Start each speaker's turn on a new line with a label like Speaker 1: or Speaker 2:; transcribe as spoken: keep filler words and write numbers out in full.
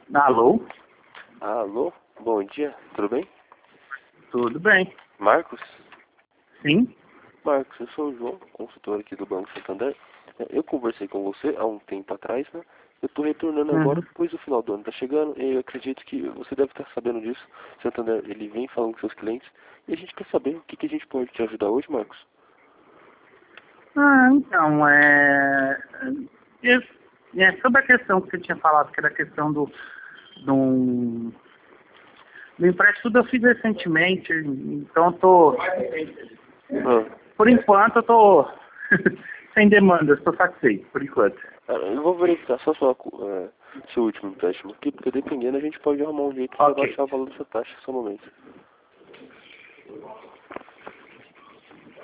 Speaker 1: Alô?
Speaker 2: Alô, bom dia, tudo bem?
Speaker 1: Tudo bem?
Speaker 2: Marcos?
Speaker 1: Sim?
Speaker 2: Marcos, eu sou o João, consultor aqui do Banco Santander. É, Eu conversei com você há um tempo atrás, né? Eu estou retornando agora,
Speaker 1: Uhum.
Speaker 2: pois o final do ano está chegando e eu acredito que você deve estar sabendo disso. O Santander, ele vem falando com seus clientes e a gente quer saber o que, que a gente pode te ajudar hoje, Marcos.
Speaker 1: Ah, então, é... é... é, sobre a questão que você tinha falado, que era a questão do, do, do empréstimo, tudo eu fiz recentemente, então eu tô...
Speaker 2: Ah,
Speaker 1: Por enquanto eu tô sem demandas, tô satisfeito, por enquanto.
Speaker 2: ah, eu vou verificar só sua, cu- é, seu último empréstimo aqui, porque dependendo a gente pode arrumar um jeito de
Speaker 1: Ok.
Speaker 2: abaixar o valor da sua taxa, só um momento.